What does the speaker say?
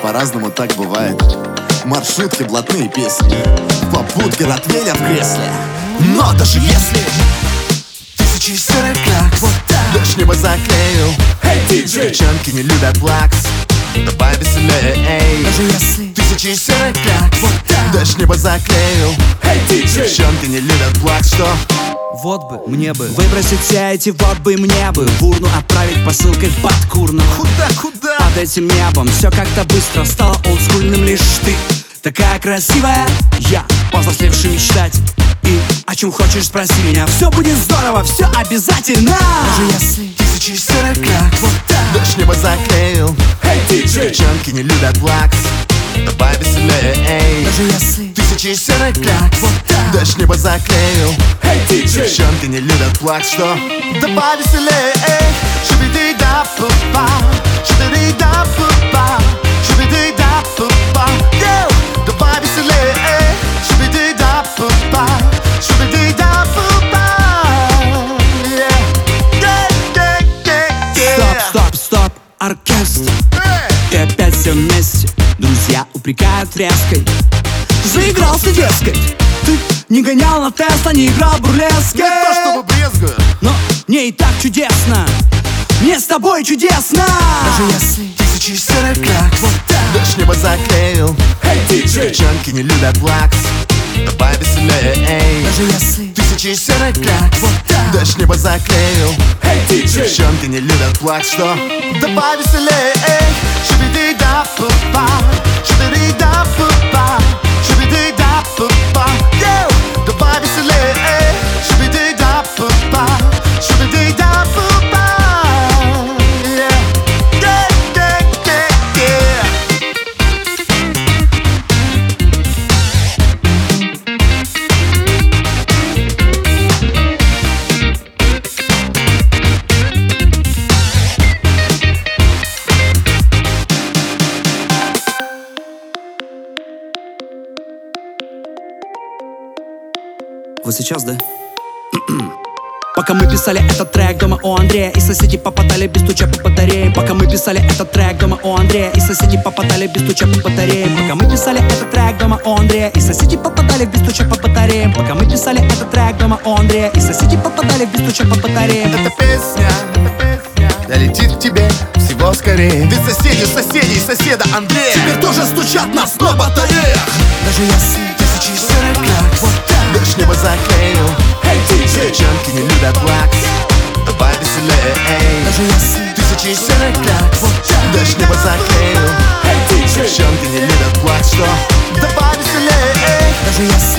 по-разному так бывает. Маршрутки, блатные песни, попутки, ротвейлер в кресле. Но даже если тысячи серых клякс, вот так дождь небо заклеил. Эй, диджей! Девчонки не любят плакс, давай веселее, эй. Даже если тысячи серых клякс, вот так дождь небо заклеил. Эй, диджей! Девчонки не любят плакс, что? Вот бы, мне бы выбросить все эти вот бы мне бы в урну отправить посылкой в Подкурно. Куда? Под этим небом все как-то быстро стало олдскульным. Лишь ты такая красивая, я повзрослевший мечтать. И о чем хочешь, спроси меня. Все будет здорово, все обязательно. Даже если тысячи серых клякс, вот так дождь небо заклеил. Эй, диджей! Девчонки не любят плакс, давай веселее, эй. Даже если тысячи серых клякс, вот так дождь небо заклеил. Эй, диджей! Девчонки не любят плакс, что? Давай веселее, эй. Шибиди-да-пу-па, шибиди-да-пу-па, шибиди-да-пу-па. Давай веселее, эй. Шибиди-да-пу-па, шибиди-да-пу-па. Стоп, стоп, оркестр. И опять все вместе. Друзья упрекают резкой. Заигрался, дескать. Ты не гонял на тест, а не играл бурлески. Не то чтобы брезгую, но мне и так чудесно. Мне с тобой чудесно. даже если тысячи серых клякс, вот так дождь небо заклеил. Эй, диджей! Девчонки не любят плакс, давай веселее, эй. Даже если тысячи серых клякс, вот так дождь небо заклеил. Эй, диджей! Девчонки не любят плакс, что? Давай веселее, эй. Шибиди-да-пу-па, шибиди-да-пу-па, шибиди-да-пу-па. Давай веселее, эй. Шибиди-да-пу-па, шибиди-да-пу-па. Вот сейчас, да? Пока мы писали этот трек дома у Андрея, и соседи попадали без стуча по батареям. Пока мы писали этот трек дома у Андрея, и соседи попадали без стуча по батареям. Пока мы писали этот трек дома у Андрея, и соседи попадали без стуча по батареям. Пока мы писали этот трек дома у Андрея, и соседи попадали без стуча по батареям. Эта песня долетит к тебе всего скорее. Ведь соседей соседа Андрея теперь тоже стучат нас на батареях. Даже если тысячи серых клякс, вот так дождь небо заклеил. Эй, диджей! Девчонки не любят плакс, давай веселее, эй. Даже если тысячи серых клякс, вот так дождь небо заклеил. Эй, диджей! Девчонки не любят плакс, что? Давай веселее, эй. Даже если